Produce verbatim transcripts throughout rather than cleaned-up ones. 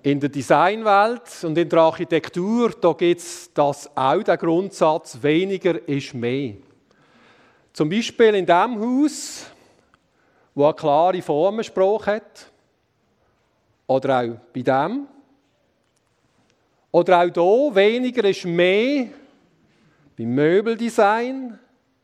In der Designwelt und in der Architektur, da gibt es das auch, den Grundsatz, weniger ist mehr. Zum Beispiel in diesem Haus, das eine klare Formensprache hat. Oder auch bei dem. Oder auch hier, weniger ist mehr. Beim Möbeldesign.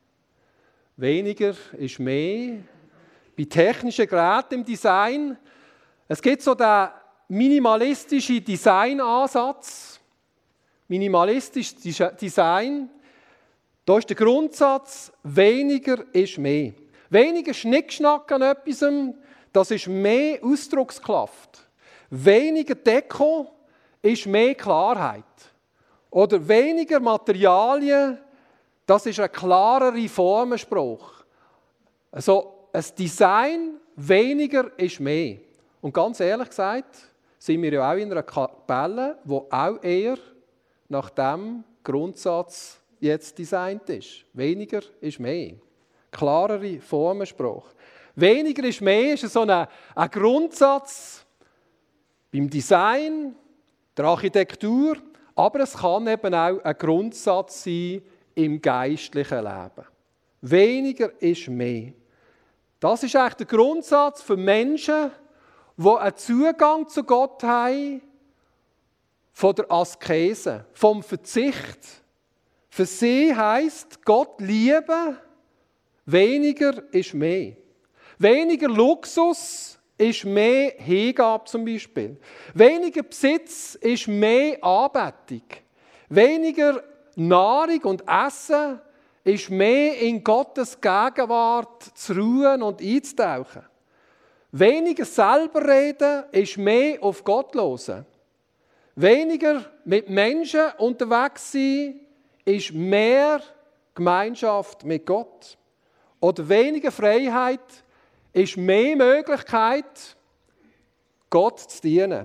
Weniger ist mehr. Bei technischen Geräten im Design. Es gibt so den minimalistischen Designansatz. Minimalistisches Design. Da ist der Grundsatz, weniger ist mehr. Weniger Schnickschnack an etwas, das ist mehr Ausdruckskraft. Weniger Deko ist mehr Klarheit. Oder weniger Materialien, das ist ein klarere Formenspruch. Also ein Design, weniger ist mehr. Und ganz ehrlich gesagt, sind wir ja auch in einer Kapelle, die auch eher nach diesem Grundsatz jetzt designt ist. Weniger ist mehr. Klarere Formenspruch. Weniger ist mehr ist so ein, ein Grundsatz beim Design, der Architektur, aber es kann eben auch ein Grundsatz sein im geistlichen Leben. Weniger ist mehr. Das ist eigentlich der Grundsatz für Menschen, die einen Zugang zu Gott haben, von der Askese, vom Verzicht. Für sie heisst, Gott lieben, weniger ist mehr. Weniger Luxus ist mehr Hingabe zum Beispiel. Weniger Besitz ist mehr Anbetung. Weniger Nahrung und Essen ist mehr in Gottes Gegenwart zu ruhen und einzutauchen. Weniger selber reden ist mehr auf Gott hören. Weniger mit Menschen unterwegs sein ist mehr Gemeinschaft mit Gott. Oder weniger Freiheit ist mehr Möglichkeit, Gott zu dienen.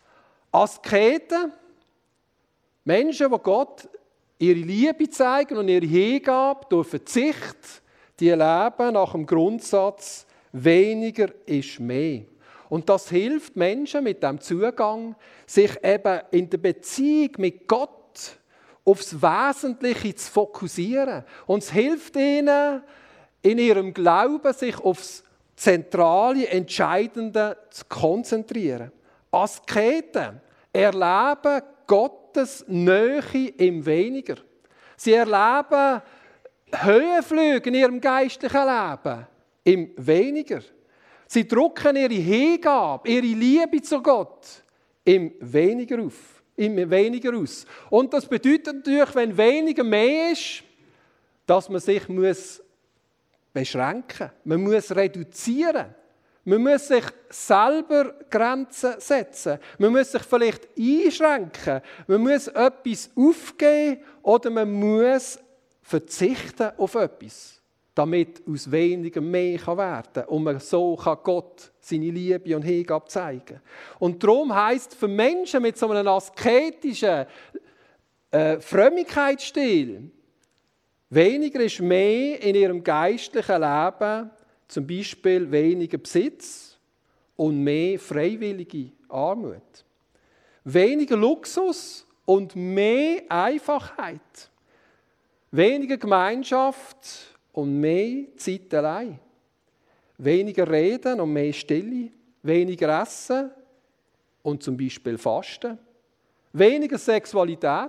Asketen, Menschen, die Gott ihre Liebe zeigen und ihre Hingabe durch Verzicht, die leben nach dem Grundsatz, weniger ist mehr. Und das hilft Menschen mit dem Zugang, sich eben in der Beziehung mit Gott aufs Wesentliche zu fokussieren. Und es hilft ihnen, in ihrem Glauben sich aufs Zentrale, Entscheidende zu konzentrieren. Asketen erleben Gottes Nähe im Weniger. Sie erleben Höhenflüge in ihrem geistlichen Leben im Weniger. Sie drücken ihre Hingabe, ihre Liebe zu Gott im Weniger auf, im Weniger aus. Und das bedeutet natürlich, wenn weniger mehr ist, dass man sich muss beschränken muss. Man muss reduzieren. Man muss sich selber Grenzen setzen. Man muss sich vielleicht einschränken. Man muss etwas aufgeben oder man muss verzichten auf etwas, damit aus weniger mehr werden kann. Und man so kann Gott seine Liebe und Hingabe zeigen. Und darum heisst für Menschen mit so einem asketischen äh, Frömmigkeitsstil, weniger ist mehr in ihrem geistlichen Leben, zum Beispiel weniger Besitz und mehr freiwillige Armut. Weniger Luxus und mehr Einfachheit. Weniger Gemeinschaft und mehr Zeit allein. Weniger Reden und mehr Stille. Weniger Essen und zum Beispiel Fasten. Weniger Sexualität,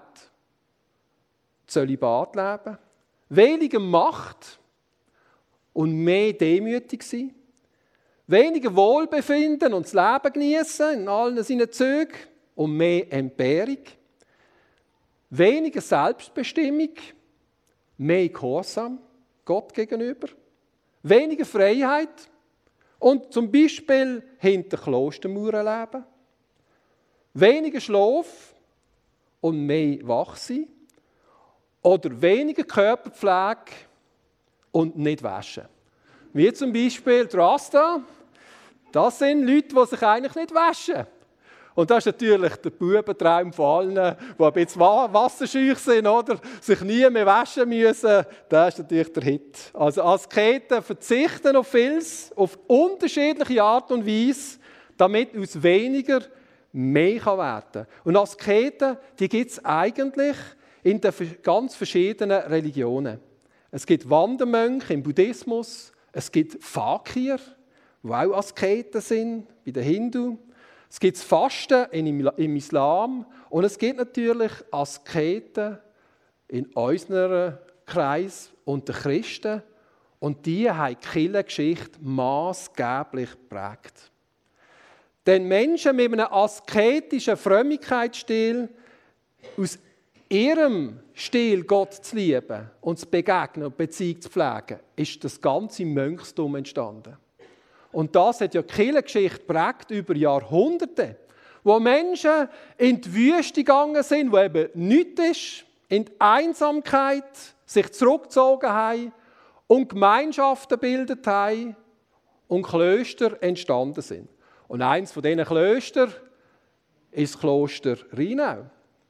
Zölibat leben. Weniger Macht und mehr demütig sein. Weniger Wohlbefinden und das Leben genießen in allen seinen Zügen und mehr Entbehrung. Weniger Selbstbestimmung, mehr Gehorsam Gott gegenüber. Weniger Freiheit und zum Beispiel hinter Klostermauern leben. Weniger Schlaf und mehr Wachsein. Oder weniger Körperpflege und nicht waschen. Wie zum Beispiel die Rasta. Das sind Leute, die sich eigentlich nicht waschen. Und das ist natürlich der Bubentraum von allen, die ein bisschen wasserscheu sind, oder? Sich nie mehr waschen müssen. Das ist natürlich der Hit. Also Asketen verzichten auf vieles, auf unterschiedliche Art und Weise, damit aus weniger mehr werden kann. Und Asketen, die gibt es eigentlich in den ganz verschiedenen Religionen. Es gibt Wandermönche im Buddhismus, es gibt Fakir, die auch Asketen sind, bei den Hindu. Es gibt Fasten im Islam und es gibt natürlich Asketen in unserem Kreis unter Christen. Und die haben die Kirchengeschichte maßgeblich geprägt. Denn Menschen mit einem asketischen Frömmigkeitsstil, aus ihrem Stil Gott zu lieben und zu begegnen und Beziehung zu pflegen, ist das ganze Mönchstum entstanden. Und das hat ja die Kirchengeschichte geprägt über Jahrhunderte, wo Menschen in die Wüste gegangen sind, wo eben nichts ist, in die Einsamkeit sich zurückgezogen haben und Gemeinschaften gebildet haben und Klöster entstanden sind. Und eines von diesen Klöstern ist das Kloster Rheinau.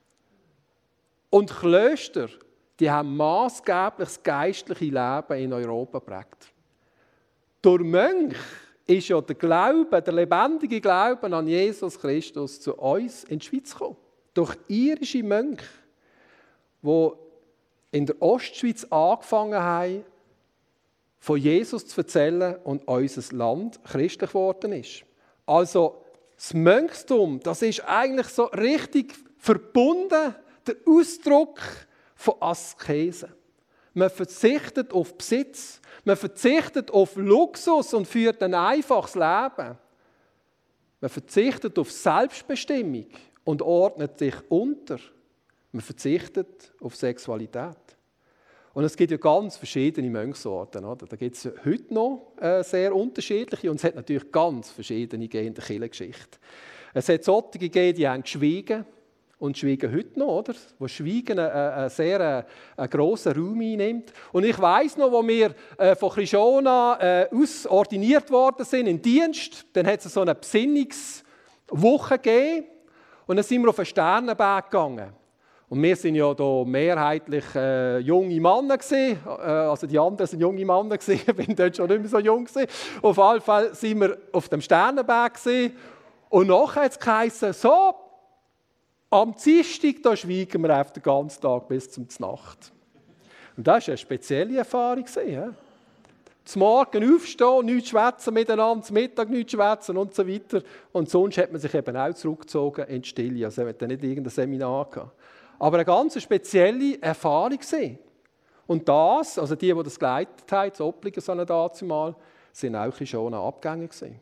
Und Klöster, die haben maßgeblich das geistliche Leben in Europa geprägt. Durch Mönche ist ja der Glaube, der lebendige Glaube an Jesus Christus zu uns in die Schweiz gekommen. Durch irische Mönche, die in der Ostschweiz angefangen haben, von Jesus zu erzählen und unser Land christlich geworden ist. Also das Mönchstum, das ist eigentlich so richtig verbunden, der Ausdruck von Askese. Man verzichtet auf Besitz, man verzichtet auf Luxus und führt ein einfaches Leben. Man verzichtet auf Selbstbestimmung und ordnet sich unter. Man verzichtet auf Sexualität. Und es gibt ja ganz verschiedene Mönchsorten. Oder? Da gibt es heute noch äh, sehr unterschiedliche und es hat natürlich ganz verschiedene gegeben in der Kirchengeschichte. Es hat solche gegeben, die haben geschwiegen und schwiegen heute noch, oder? Wo Schweigen einen sehr äh, einen grossen Raum einnimmt. Und ich weiss noch, als wir äh, von Krishona äh, ausordiniert worden sind in Dienst, dann hat es so eine Besinnungswoche gegeben und dann sind wir auf einen Sternenberg gegangen. Und wir waren ja hier mehrheitlich äh, junge Männer gewesen. Äh, also die anderen waren junge Männer gewesen. Ich bin dort schon nicht mehr so jung gewesen. Auf jeden Fall waren wir auf dem Sternenberg gewesen. Und nachher hat es geheißen, so, am Dienstag, da schweigen wir einfach den ganzen Tag bis zum Nacht. Und das war eine spezielle Erfahrung. Ja? Zum Morgen aufstehen, nichts schwätzen miteinander, zum Mittag nichts schwätzen und so weiter. Und sonst hat man sich eben auch zurückgezogen in die Stille. Also man hat nicht irgendein Seminar gehabt. Aber eine ganz spezielle Erfahrung war. Und das, also die, die das geleitet haben, das Obligen so dazumal, sind auch schon Abgänge gewesen.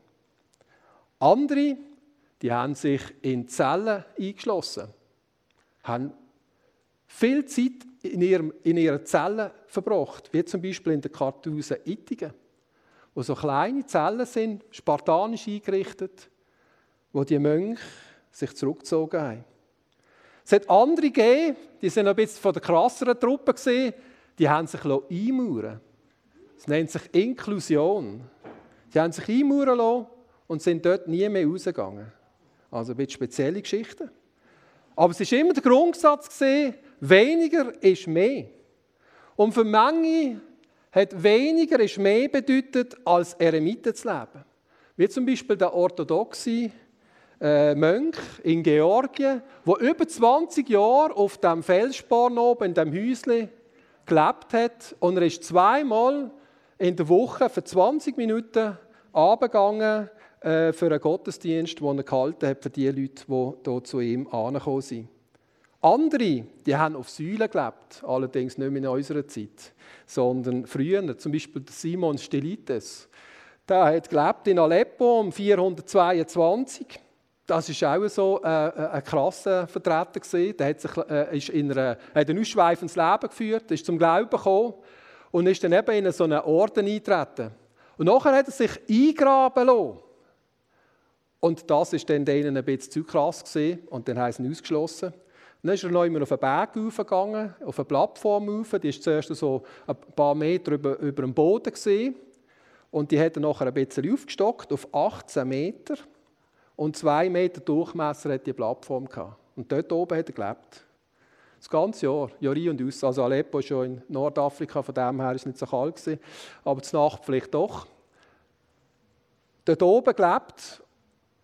Andere, die haben sich in Zellen eingeschlossen, haben viel Zeit in, ihrem, in ihren Zellen verbracht, wie zum Beispiel in der Kartusen Ittigen, wo so kleine Zellen sind, spartanisch eingerichtet, wo die Mönche sich zurückgezogen haben. Es hat andere gegeben, die waren ein bisschen von der krasseren Truppe gewesen, die haben sich einmauern lassen. Das nennt sich Inklusion. Die haben sich einmauern lassen und sind dort nie mehr rausgegangen. Also ein bisschen spezielle Geschichten. Aber es war immer der Grundsatz gewesen, weniger ist mehr. Und für manche hat weniger ist mehr bedeutet, als Eremiten zu leben. Wie zum Beispiel der orthodoxe Äh, Mönch in Georgien, der über zwanzig Jahre auf dem Felssporn oben in diesem Häuschen gelebt hat. Und er ist zweimal in der Woche für zwanzig Minuten runtergegangen äh, für einen Gottesdienst, den er gehalten hat für die Leute, die hier zu ihm angekommen sind. Andere, die haben auf Säulen gelebt, allerdings nicht mehr in unserer Zeit, sondern früher, zum Beispiel Simon Stylites. Der hat gelebt in Aleppo um vierhundertzweiundzwanzig. Das war auch so äh, ein krasser Vertreter. Der hat, sich, äh, ist in einer, hat ein ausschweifendes Leben geführt, ist zum Glauben gekommen und ist dann eben in so einen Orden eingetreten. Und nachher hat er sich eingraben lassen. Und das war dann denen ein bisschen zu krass gewesen, und dann haben sie ihn ausgeschlossen. Dann ist er noch immer auf einen Berg raufgegangen, auf eine Plattform rauf. Die war zuerst so ein paar Meter über, über dem Boden gewesen. Und die hat er nachher ein bisschen aufgestockt auf achtzehn Meter. Und zwei Meter Durchmesser hat die Plattform gehabt. Und dort oben hat er gelebt. Das ganze Jahr, Jahr ein und aus. Also Aleppo ist schon in Nordafrika, von dem her war es nicht so kalt gewesen, aber zur Nacht vielleicht doch. Dort oben gelebt.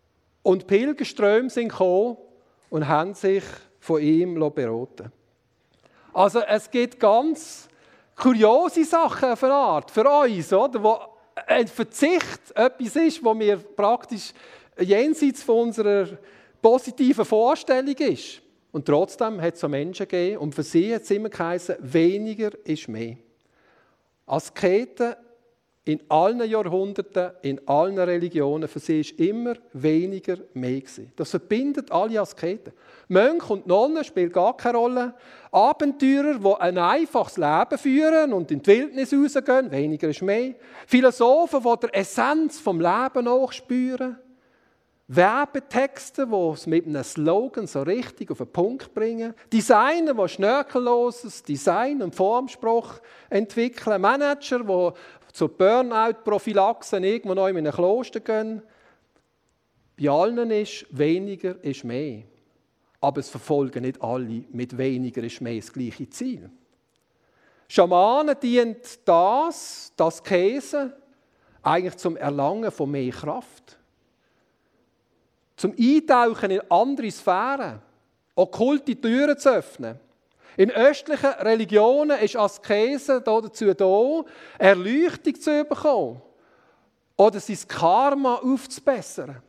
Und Pilgerströme sind gekommen und haben sich von ihm beraten. Also es gibt ganz kuriose Sachen auf eine Art für uns, oder? Wo ein Verzicht etwas ist, was mir praktisch jenseits von unserer positiven Vorstellung ist. Und trotzdem hat es so Menschen gegeben und für sie hat es immer geheißen, weniger ist mehr. Asketen in allen Jahrhunderten, in allen Religionen, für sie ist immer weniger mehr gewesen. Das verbindet alle Asketen. Mönche und Nonnen spielen gar keine Rolle. Abenteurer, die ein einfaches Leben führen und in die Wildnis rausgehen, weniger ist mehr. Philosophen, die der Essenz vom Leben nachspüren. Werbetexte, die es mit einem Slogan so richtig auf den Punkt bringen. Designer, die schnörkelloses Design und Formspruch entwickeln. Manager, die zur Burnout-Prophylaxe irgendwo noch in einem Kloster gehen. Bei allen ist, weniger ist mehr. Aber es verfolgen nicht alle mit weniger ist mehr das gleiche Ziel. Schamanen dient das, das Käse, eigentlich zum Erlangen von mehr Kraft. Zum Eintauchen in andere Sphären, okkulte Türen zu öffnen. In östlichen Religionen ist Askese dazu da, Erleuchtung zu bekommen oder sein Karma aufzubessern.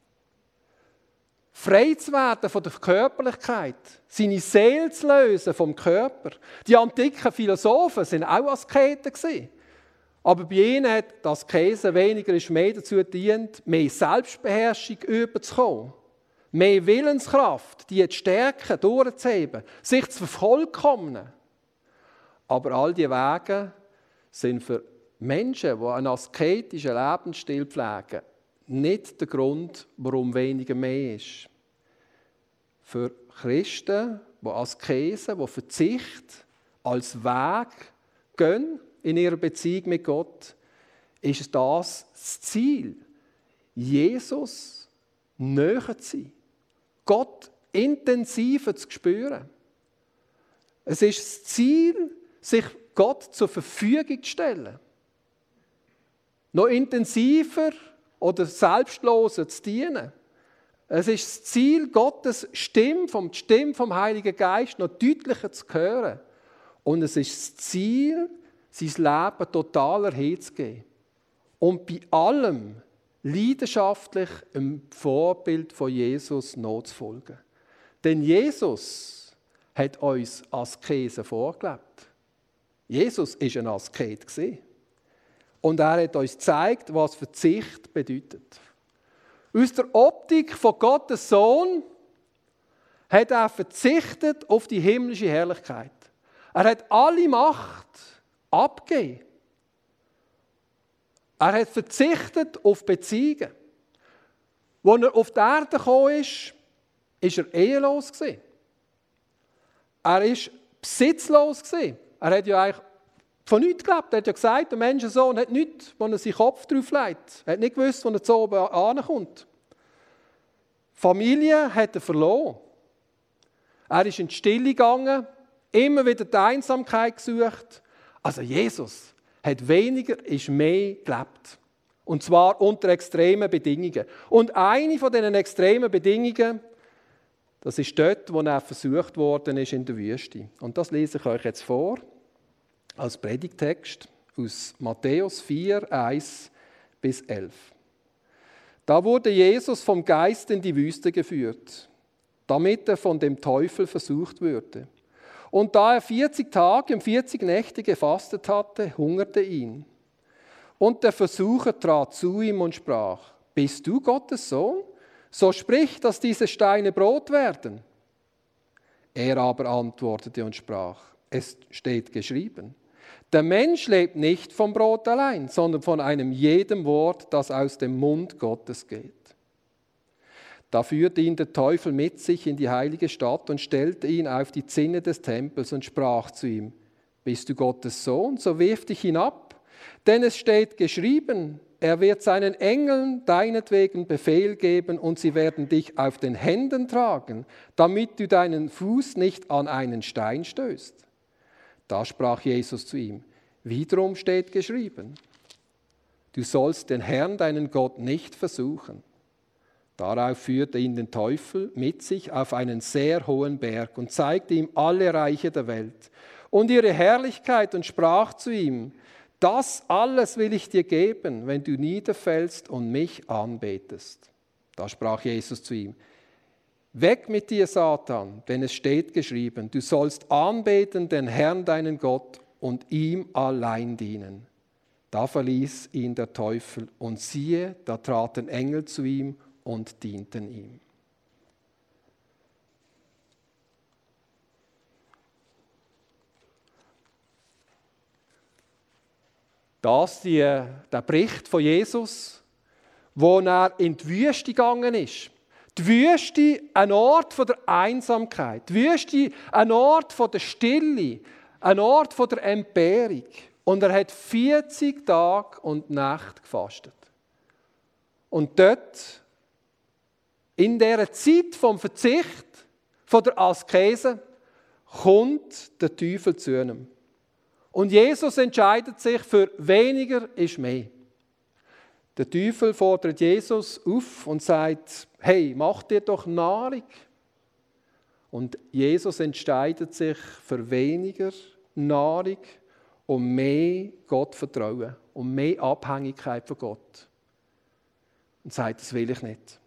Frei zu werden von der Körperlichkeit, seine Seele zu lösen vom Körper. Die antiken Philosophen waren auch Asketen. Aber bei ihnen hat das Askese weniger ist mehr dazu gedient, mehr Selbstbeherrschung überzukommen. Mehr Willenskraft, die zu stärken, durchzuheben, sich zu vervollkommnen. Aber all diese Wege sind für Menschen, die einen asketischen Lebensstil pflegen, nicht der Grund, warum weniger mehr ist. Für Christen, die Askese, die Verzicht als Weg gehen in ihrer Beziehung mit Gott, ist das das Ziel, Jesus näher zu sein. Gott intensiver zu spüren. Es ist das Ziel, sich Gott zur Verfügung zu stellen. Noch intensiver oder selbstloser zu dienen. Es ist das Ziel, Gottes Stimme, vom die Stimme vom Heiligen Geist noch deutlicher zu hören. Und es ist das Ziel, sein Leben totaler herzugeben. Und bei allem leidenschaftlich im Vorbild von Jesus nachzufolgen. Denn Jesus hat uns Askese vorgelebt. Jesus war ein Asket. Und er hat uns gezeigt, was Verzicht bedeutet. Aus der Optik von Gottes Sohn hat er verzichtet auf die himmlische Herrlichkeit. Er hat alle Macht abgegeben. Er hat verzichtet auf Beziehungen. Als er auf die Erde gekommen ist, war er ehelos. Er war besitzlos. Er hat ja eigentlich von nichts gelebt. Er hat ja gesagt, der Menschensohn hat nichts, wo er seinen Kopf drauf legt. Er hat nicht gewusst, wo er zu oben ankommt. Familie hat er verloren. Er ist in die Stille gegangen, immer wieder die Einsamkeit gesucht. Also Jesus hat weniger, ist mehr gelebt. Und zwar unter extremen Bedingungen. Und eine von diesen extremen Bedingungen, das ist dort, wo er versucht worden ist in der Wüste. Und das lese ich euch jetzt vor, als Predigtext aus Matthäus vier, eins bis elf. Da wurde Jesus vom Geist in die Wüste geführt, damit er von dem Teufel versucht würde. Und da er vierzig Tage und vierzig Nächte gefastet hatte, hungerte ihn. Und der Versucher trat zu ihm und sprach: Bist du Gottes Sohn? So sprich, dass diese Steine Brot werden. Er aber antwortete und sprach: Es steht geschrieben: Der Mensch lebt nicht vom Brot allein, sondern von einem jedem Wort, das aus dem Mund Gottes geht. Da führte ihn der Teufel mit sich in die heilige Stadt und stellte ihn auf die Zinne des Tempels und sprach zu ihm: Bist du Gottes Sohn, so wirf dich hinab, denn es steht geschrieben, er wird seinen Engeln deinetwegen Befehl geben und sie werden dich auf den Händen tragen, damit du deinen Fuß nicht an einen Stein stößt. Da sprach Jesus zu ihm: Wiederum steht geschrieben, du sollst den Herrn, deinen Gott, nicht versuchen. Darauf führte ihn den Teufel mit sich auf einen sehr hohen Berg und zeigte ihm alle Reiche der Welt und ihre Herrlichkeit und sprach zu ihm: Das alles will ich dir geben, wenn du niederfällst und mich anbetest. Da sprach Jesus zu ihm: Weg mit dir, Satan, denn es steht geschrieben, du sollst anbeten den Herrn, deinen Gott, und ihm allein dienen. Da verließ ihn der Teufel, und siehe, da traten Engel zu ihm und dienten ihm. Das ist die, der Bericht von Jesus, wo er in die Wüste gegangen ist. Die Wüste, ein Ort von der Einsamkeit. Die Wüste, ein Ort von der Stille. Ein Ort von der Entbehrung. Und er hat vierzig Tage und Nächte gefastet. Und dort, in dieser Zeit vom Verzicht, von der Askese, kommt der Teufel zu ihm. Und Jesus entscheidet sich für weniger ist mehr. Der Teufel fordert Jesus auf und sagt: Hey, mach dir doch Nahrung. Und Jesus entscheidet sich für weniger Nahrung und mehr Gottvertrauen und mehr Abhängigkeit von Gott. Und sagt: Das will ich nicht.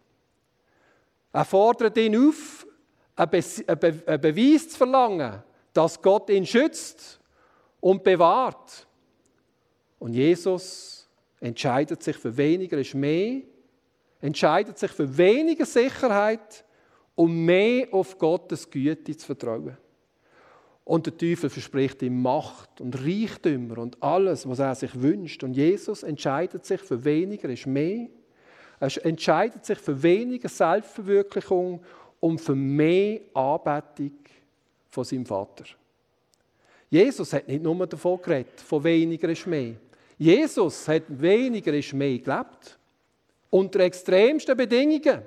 Er fordert ihn auf, einen Be- einen Beweis zu verlangen, dass Gott ihn schützt und bewahrt. Und Jesus entscheidet sich für weniger ist mehr, entscheidet sich für weniger Sicherheit, um mehr auf Gottes Güte zu vertrauen. Und der Teufel verspricht ihm Macht und Reichtümer und alles, was er sich wünscht. Und Jesus entscheidet sich für weniger ist mehr. Er entscheidet sich für weniger Selbstverwirklichung und für mehr Anbetung von seinem Vater. Jesus hat nicht nur davon geredet, von weniger ist mehr. Jesus hat weniger ist mehr gelebt. Unter extremsten Bedingungen.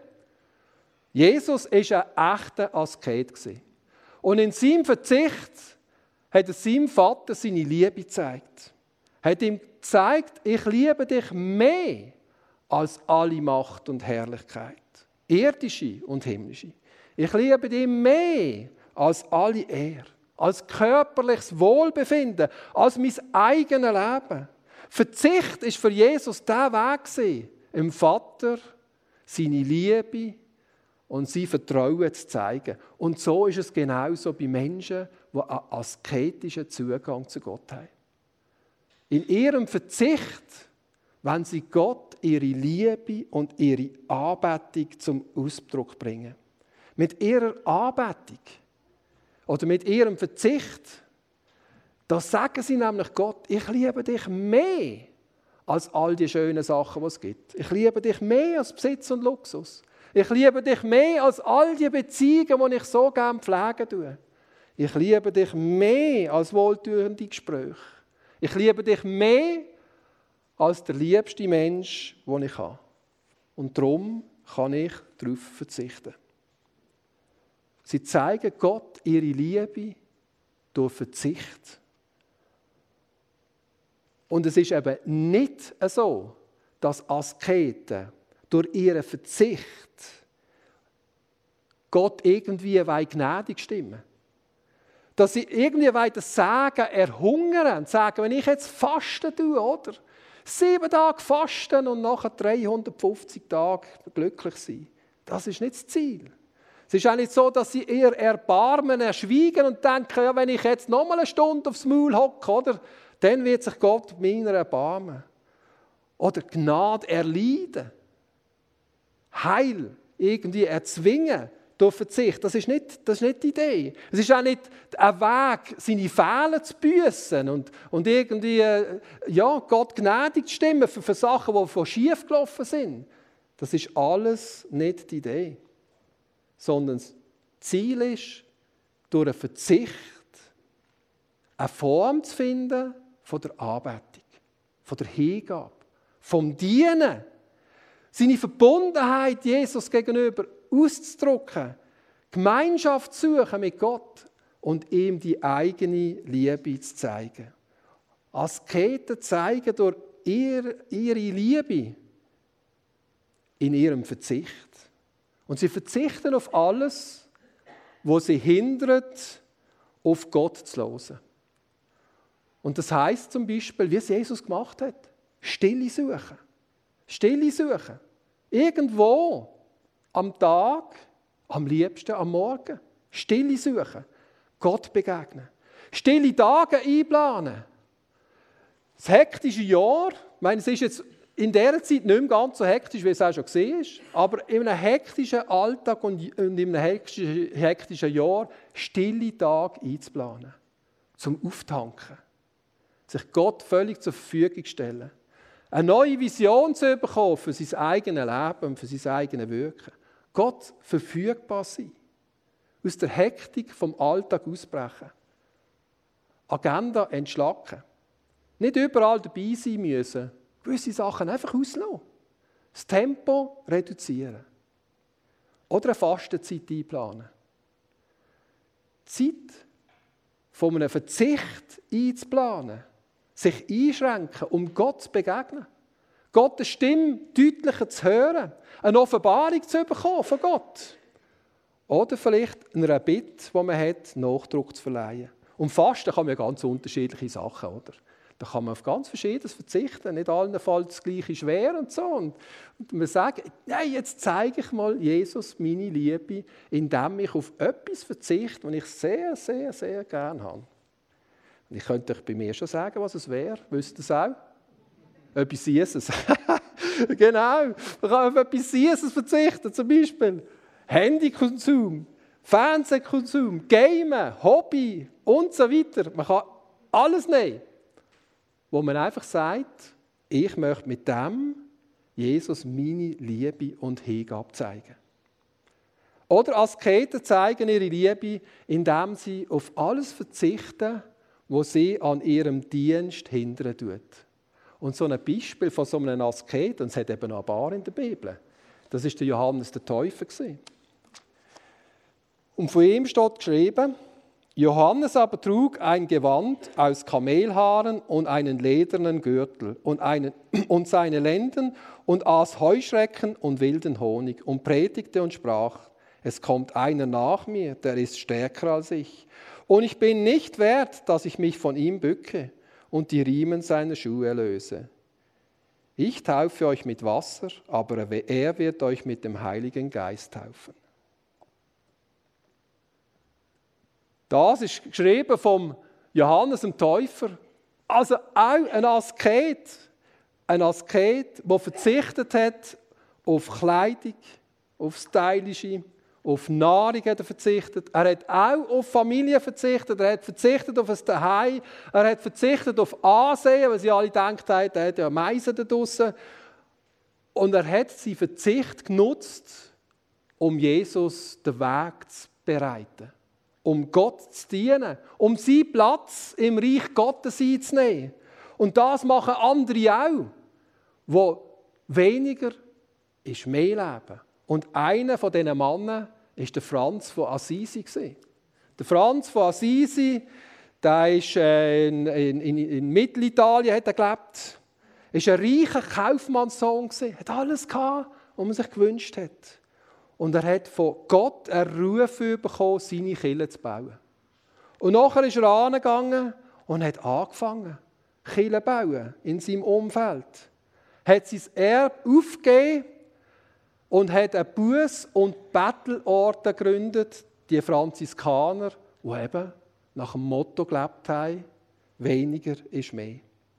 Jesus war ein echter Asket. Und in seinem Verzicht hat er seinem Vater seine Liebe gezeigt. Er hat ihm gezeigt: Ich liebe dich mehr als alle Macht und Herrlichkeit. Irdische und himmlische. Ich liebe dich mehr als alle Ehre. Als körperliches Wohlbefinden, als mein eigenes Leben. Verzicht war für Jesus der Weg, im Vater seine Liebe und sein Vertrauen zu zeigen. Und so ist es genauso bei Menschen, die einen asketischen Zugang zu Gott haben. In ihrem Verzicht, wenn sie Gott ihre Liebe und ihre Anbetung zum Ausdruck bringen. Mit ihrer Anbetung oder mit ihrem Verzicht, da sagen sie nämlich Gott: Ich liebe dich mehr als all die schönen Sachen, die es gibt. Ich liebe dich mehr als Besitz und Luxus. Ich liebe dich mehr als all die Beziehungen, die ich so gerne pflegen tue. Ich liebe dich mehr als wohltuende Gespräche. Ich liebe dich mehr als der liebste Mensch, den ich habe. Und darum kann ich darauf verzichten. Sie zeigen Gott ihre Liebe durch Verzicht. Und es ist eben nicht so, dass Asketen durch ihren Verzicht Gott irgendwie gnädig stimmen. Dass sie irgendwie das Sagen erhungern und sagen: Wenn ich jetzt fasten tue, oder? Sieben Tage fasten und nachher dreihundertfünfzig Tage glücklich sein. Das ist nicht das Ziel. Es ist auch nicht so, dass sie ihr Erbarmen erschweigen und denken: Ja, wenn ich jetzt noch mal eine Stunde aufs Maul hocke, oder, dann wird sich Gott meiner erbarmen. Oder Gnade erleiden. Heil irgendwie erzwingen durch Verzicht. Das ist nicht, das ist nicht die Idee. Es ist auch nicht ein Weg, seine Fehler zu büssen und, und irgendwie ja, Gott gnädig zu stimmen für, für Sachen, die schief gelaufen sind. Das ist alles nicht die Idee. Sondern das Ziel ist, durch einen Verzicht eine Form zu finden von der Anbetung, von der Hingabe, vom Dienen, seine Verbundenheit Jesus gegenüber auszudrücken, Gemeinschaft zu suchen mit Gott und ihm die eigene Liebe zu zeigen. Asketen zeigen durch ihre, ihre Liebe in ihrem Verzicht. Und sie verzichten auf alles, was sie hindert, auf Gott zu hören. Und das heisst zum Beispiel, wie es Jesus gemacht hat, Stille suchen. Stille suchen. Irgendwo am Tag, am liebsten am Morgen. Stille suchen. Gott begegnen. Stille Tage einplanen. Das hektische Jahr, ich meine, es ist jetzt in dieser Zeit nicht mehr ganz so hektisch, wie es auch schon war, aber in einem hektischen Alltag und in einem hektischen, hektischen Jahr stille Tage einzuplanen. Zum Auftanken. Sich Gott völlig zur Verfügung stellen. Eine neue Vision zu bekommen für sein eigenes Leben, für sein eigenes Wirken. Gott verfügbar sein. Aus der Hektik vom Alltag ausbrechen. Agenda entschlacken. Nicht überall dabei sein müssen. Gewisse Sachen einfach auslassen. Das Tempo reduzieren. Oder eine Fastenzeit einplanen. Zeit von einem Verzicht einzuplanen. Sich einschränken, um Gott zu begegnen. Gottes Stimme deutlicher zu hören. Eine Offenbarung zu bekommen von Gott. Oder vielleicht einer Bitte, die man hat, Nachdruck zu verleihen. Und Fasten kann man ja ganz unterschiedliche Sachen, oder? Da kann man auf ganz Verschiedenes verzichten, nicht allenfalls das Gleiche schwer und so. Und, und man sagt, nein, jetzt zeige ich mal Jesus meine Liebe, indem ich auf etwas verzichte, was ich sehr, sehr, sehr gerne habe. Und ich könnte euch bei mir schon sagen, was es wäre. Wisst ihr es auch? Etwas Süßes. Genau, man kann auf etwas Süßes verzichten, zum Beispiel Handykonsum, Fernsehkonsum, Gamen, Hobby und so weiter. Man kann alles nehmen, wo man einfach sagt, ich möchte mit dem Jesus meine Liebe und Hingabe zeigen. Oder Asketen zeigen ihre Liebe, indem sie auf alles verzichten, was sie an ihrem Dienst hindern tut. Und so ein Beispiel von so einem Asket, und es hat eben noch ein paar in der Bibel, das war der Johannes der Täufer. Und von ihm steht geschrieben, Johannes aber trug ein Gewand aus Kamelhaaren und einen ledernen Gürtel und, einen, und seine Lenden und aß Heuschrecken und wilden Honig und predigte und sprach, es kommt einer nach mir, der ist stärker als ich. Und ich bin nicht wert, dass ich mich von ihm bücke und die Riemen seiner Schuhe löse. Ich taufe euch mit Wasser, aber er wird euch mit dem Heiligen Geist taufen. Das ist geschrieben vom Johannes dem Täufer. Also auch ein Asket. Ein Asket, der verzichtet hat auf Kleidung, auf Stylische, auf Nahrung hat er verzichtet. Er hat auch auf Familie verzichtet. Er hat verzichtet auf ein Zuhause. Er hat verzichtet auf Ansehen, weil sie alle gedacht haben, er hat ja Meisen da draussen. Und er hat seinen Verzicht genutzt, um Jesus den Weg zu bereiten. Um Gott zu dienen. Um seinen Platz im Reich Gottes einzunehmen. Und das machen andere auch, wo weniger ist mehr Leben. Und einer von diesen Männern war der Franz von Assisi. Der Franz von Assisi, der ist in, in, in Mittelitalien hat er gelebt. Er war ein reicher Kaufmannssohn, hat alles gehabt, was man sich gewünscht hat. Und er hat von Gott einen Ruf bekommen, seine Kirche zu bauen. Und nachher ist er angegangen und hat angefangen, Kirche zu bauen in seinem Umfeld. Er hat sein Erbe aufgegeben und hat einen Buß- und Bettelort gegründet, die Franziskaner, die eben nach dem Motto gelebt haben, weniger ist mehr.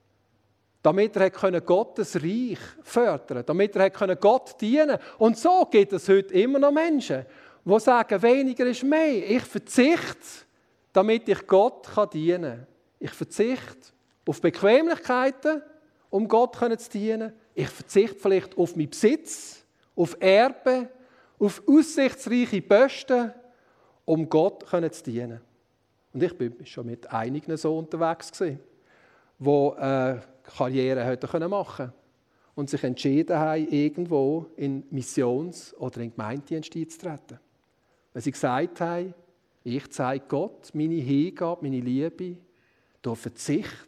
Damit er Gottes Reich fördern konnte, damit er Gott dienen konnte. Und so gibt es heute immer noch Menschen, die sagen, weniger ist mehr. Ich verzichte, damit ich Gott dienen kann. Ich verzichte auf Bequemlichkeiten, um Gott zu dienen. Ich verzichte vielleicht auf meinen Besitz, auf Erbe, auf aussichtsreiche Posten, um Gott zu dienen. Und ich bin schon mit einigen so unterwegs gewesen, die äh, Karriere machen konnten und sich entschieden haben, irgendwo in Missions- oder in Gemeindedienst einzutreten. Weil sie gesagt haben, ich zeige Gott meine Hingabe, meine Liebe, durch Verzicht,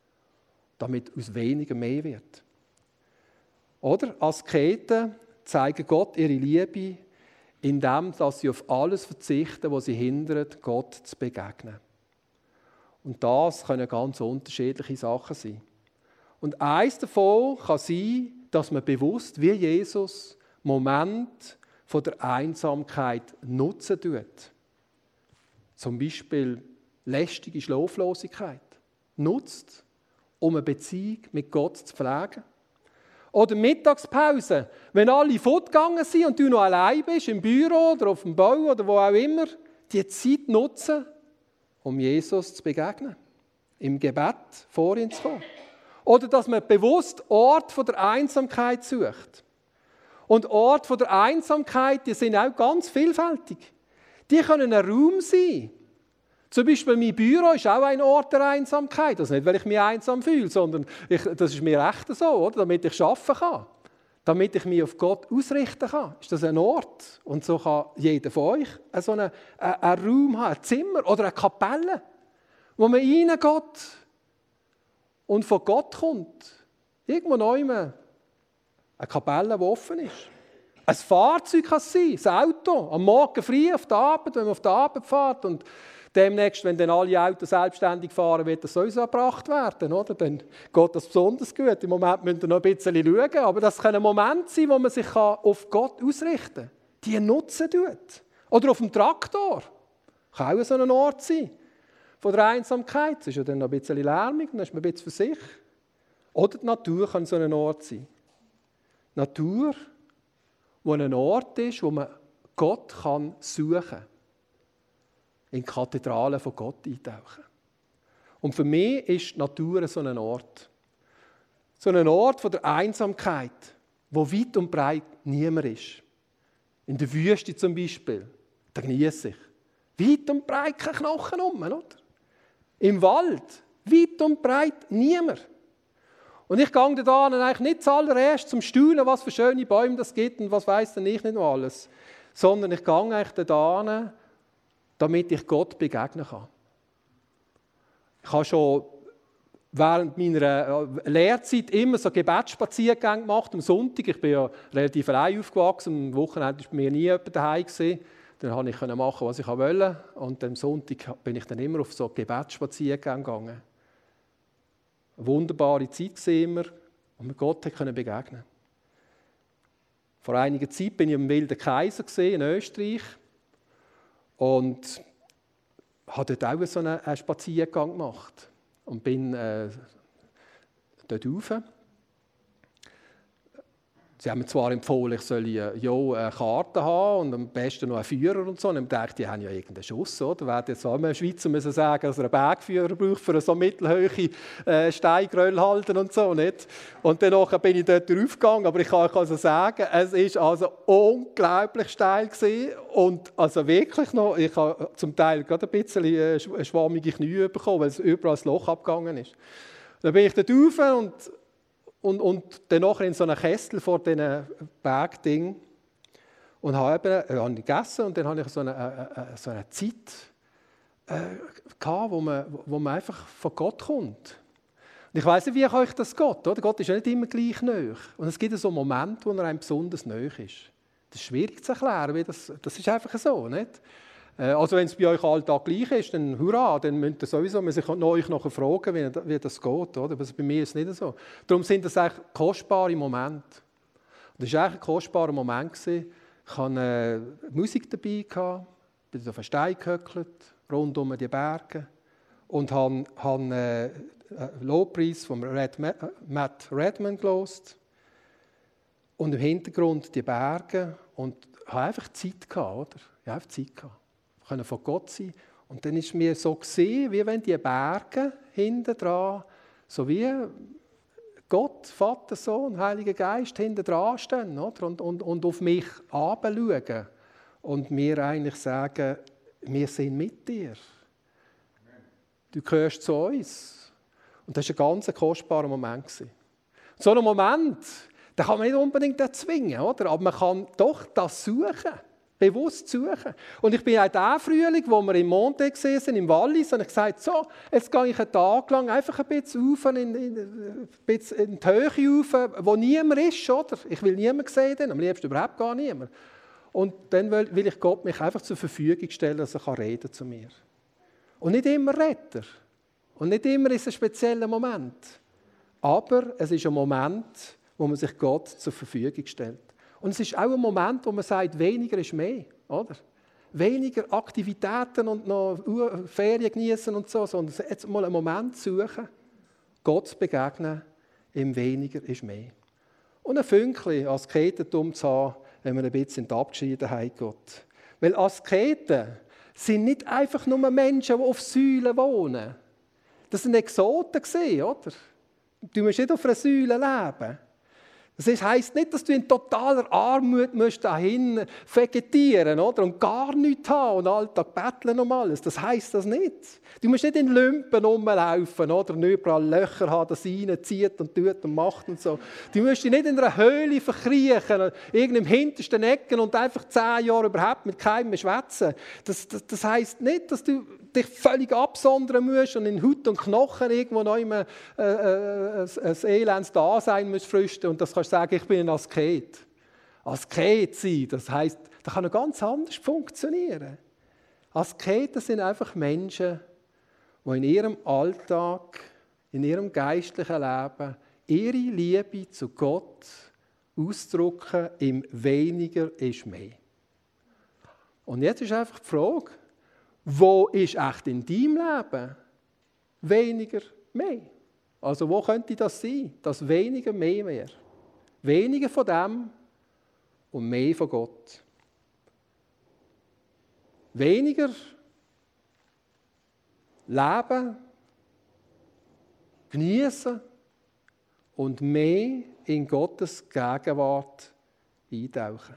damit aus weniger mehr wird. Oder Asketen zeigen Gott ihre Liebe, indem dass sie auf alles verzichten, was sie hindert, Gott zu begegnen. Und das können ganz unterschiedliche Sachen sein. Und eins davon kann sein, dass man bewusst, wie Jesus, Moment von der Einsamkeit nutzen tut. Zum Beispiel lästige Schlaflosigkeit nutzt, um eine Beziehung mit Gott zu pflegen. Oder Mittagspause, wenn alle fortgegangen sind und du noch allein bist, im Büro oder auf dem Bau oder wo auch immer, die Zeit nutzen, um Jesus zu begegnen, im Gebet vor ihn zu kommen. Oder dass man bewusst Ort von der Einsamkeit sucht. Und Orte von der Einsamkeit, die sind auch ganz vielfältig. Die können ein Raum sein. Zum Beispiel mein Büro ist auch ein Ort der Einsamkeit. Das ist nicht, weil ich mich einsam fühle, sondern ich, das ist mir echt so, oder? Damit ich arbeiten kann. Damit ich mich auf Gott ausrichten kann. Ist das ein Ort? Und so kann jeder von euch so einen, einen Raum haben, ein Zimmer oder eine Kapelle, wo man reingeht und von Gott kommt. Irgendwo neu eine Kapelle, die offen ist. Ein Fahrzeug kann es sein, ein Auto. Am Morgen früh auf der Arbeit, wenn man auf der Arbeit fährt. Und demnächst, wenn dann alle Autos selbstständig fahren, wird das sowieso erbracht werden. Oder? Dann geht das besonders gut. Im Moment müsst ihr noch ein bisschen schauen. Aber das kann ein Moment sein, wo man sich auf Gott ausrichten kann. Die nutzen tut. Oder auf dem Traktor. Kann auch so ein Ort sein. Von der Einsamkeit. Es ist ja dann noch ein bisschen lärmig, dann ist man ein bisschen für sich. Oder die Natur kann so ein Ort sein. Natur, wo ein Ort ist, wo man Gott kann suchen kann. In die Kathedrale von Gott eintauchen. Und für mich ist die Natur so ein Ort. So ein Ort von der Einsamkeit, wo weit und breit niemand ist. In der Wüste zum Beispiel, da genieße ich. Weit und breit kein Knochen um, oder? Im Wald, weit und breit niemand. Und ich gehe da eigentlich nicht zuallererst zum Staunen, was für schöne Bäume das gibt und was weiss denn ich nicht noch alles. Sondern ich gehe eigentlich da hin, damit ich Gott begegnen kann. Ich habe schon während meiner Lehrzeit immer so Gebetsspaziergänge gemacht, am Sonntag. Ich bin ja relativ allein aufgewachsen, am Wochenende war bei mir nie jemand daheim gewesen. Dann konnte ich machen, was ich wollte. Und am Sonntag bin ich dann immer auf so Gebetsspaziergänge gegangen. Eine wunderbare Zeit immer, und mit Gott begegnen konnte. Vor einiger Zeit war ich im Wilden Kaiser in Österreich und habe dort auch so einen Spaziergang gemacht. Und bin äh, dort rauf. Sie haben mir zwar empfohlen, ich soll ja eine Karte haben und am besten noch einen Führer und so. Und ich dachte, die haben ja irgendeinen Schuss, oder? Wer jetzt auch im Schweizer müssen sagen, dass er einen Bergführer braucht, für so mittelhohe äh, Steingeröll halten und so. Nicht? Und dann bin ich dort raufgegangen, aber ich kann euch also sagen, es war also unglaublich steil gewesen. Und also wirklich noch, ich habe zum Teil gerade ein bisschen äh, schwammige Knie bekommen, weil es überall das Loch abgegangen ist. Dann bin ich dort rauf und Und, und dann noch in so einem Kessel vor diesen Bergding und habe eben, äh, habe gegessen und dann hatte ich so eine, äh, so eine Zeit, äh, gehabt, wo, man, wo man einfach von Gott kommt. Und ich weiss nicht, wie euch das geht. Oder? Gott ist ja nicht immer gleich nahe. Und es gibt so einen Moment, wo er einem besonders nahe ist. Das ist schwierig zu erklären, wie das, das ist einfach so. Nicht? Also wenn es bei euch Alltag gleich ist, dann hurra, dann müsst ihr sowieso sich euch nachher fragen, wie, wie das geht. Oder? Aber bei mir ist es nicht so. Darum sind das eigentlich kostbare Momente. Und das war eigentlich ein kostbarer Moment. Ich hatte äh, Musik dabei, bin auf einen Stein gehöckelt, rund um die Berge und habe, habe äh, einen Lobpreis von Red, Matt Redman gehört. Und im Hintergrund die Berge und habe einfach Zeit gehabt, oder? Ich habe einfach Zeit gehabt. Können von Gott sein. Und dann ist mir so gesehen, wie wenn die Berge hinten dran, so wie Gott, Vater, Sohn, Heiliger Geist hinten dran stehen, oder? Und, und, und auf mich herabschauen und mir eigentlich sagen, wir sind mit dir. Du gehörst zu uns. Und das war ein ganz kostbarer Moment. So einen Moment, den kann man nicht unbedingt erzwingen, oder? Aber man kann doch das suchen. Bewusst suchen. Und ich bin auch der Frühling, wo wir im Monte gesehen sind, im Wallis, und ich gesagt, so, jetzt gehe ich einen Tag lang einfach ein bisschen rauf, in, in, ein bisschen in die Höhe rauf, wo niemand ist, oder? Ich will niemanden sehen, am liebsten überhaupt gar niemand. Und dann will, will ich Gott mich einfach zur Verfügung stellen, dass er reden zu mir. Und nicht immer redet er. Und nicht immer ist es ein spezieller Moment. Aber es ist ein Moment, wo man sich Gott zur Verfügung stellt. Und es ist auch ein Moment, wo man sagt, weniger ist mehr. Oder? Weniger Aktivitäten und noch Ferien genießen und so, sondern jetzt mal einen Moment suchen, Gott zu begegnen, im weniger ist mehr. Und ein Fünkchen Asketentum zu haben, wenn man ein bisschen in die Abgeschiedenheit geht. Weil Asketen sind nicht einfach nur Menschen, die auf Säulen wohnen. Das waren Exoten, oder? Du musst nicht auf einer Säule leben. Das heisst nicht, dass du in totaler Armut musst dahin vegetieren oder? Und gar nichts haben und Alltag betteln um alles. Das heisst das nicht. Du musst nicht in Lümpen rumlaufen oder? Und überall Löcher haben, das reinzieht und tut und macht und so. Du musst dich nicht in einer Höhle verkriechen, irgendwo im hintersten Ecken und einfach zehn Jahre überhaupt mit keinem mehr schwätzen. Das, das, das heisst nicht, dass du dich völlig absondern musst und in Haut und Knochen irgendwo noch immer äh, äh, ein elendes Dasein musst fristen und das kannst du sagen, ich bin ein Asket. Asket sein, das heisst, das kann noch ganz anders funktionieren. Asketen sind einfach Menschen, die in ihrem Alltag, in ihrem geistlichen Leben ihre Liebe zu Gott ausdrücken, im weniger ist mehr. Und jetzt ist einfach die Frage, wo ist echt in deinem Leben weniger mehr? Also wo könnte das sein, dass weniger mehr wäre? Weniger von dem und mehr von Gott. Weniger leben, genießen und mehr in Gottes Gegenwart eintauchen.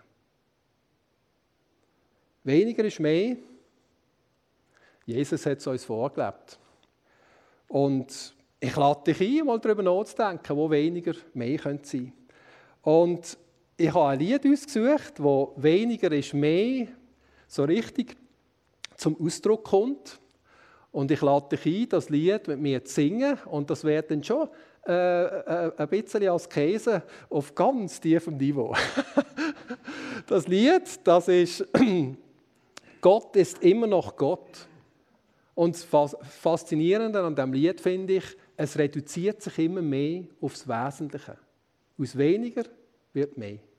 Weniger ist mehr. Jesus hat es uns vorgelebt. Und ich lade dich ein, mal darüber nachzudenken, wo weniger mehr sein könnte. Und ich habe ein Lied ausgesucht, wo weniger ist mehr so richtig zum Ausdruck kommt. Und ich lade dich ein, das Lied mit mir zu singen. Und das wäre dann schon äh, äh, ein bisschen als Käse auf ganz tiefem Niveau. Das Lied, das ist «Gott ist immer noch Gott». Und das Faszinierende an diesem Lied finde ich, es reduziert sich immer mehr aufs Wesentliche. Aus weniger wird mehr.